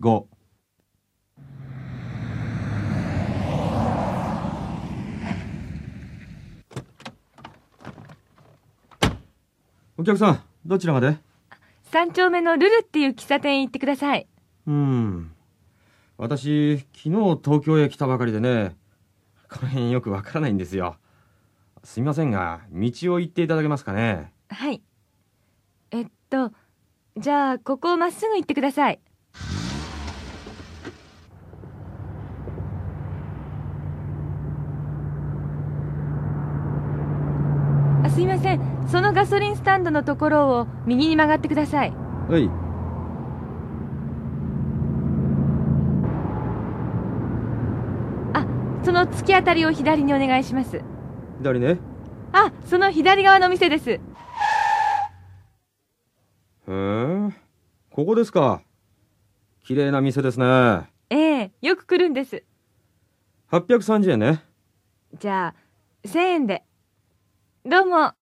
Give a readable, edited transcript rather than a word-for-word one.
5。お客さん、どちらまで ？3丁目のルルっていう喫茶店へ行ってください。 私、昨日東京へ来たばかりでね、この辺よくわからないんですよ。すみませんが、道を行っていただけますかね。 はい。じゃあ、ここをまっすぐ行ってください。すいません。そのガソリンスタンドのところを右に曲がってください。 はい。 その突き当たりを左にお願いします。 左ね。 その左側の店です。 へえ、ここですか。綺麗な店ですね。 よく来るんです。 830円ね。 じゃあ、1000円で。どうも。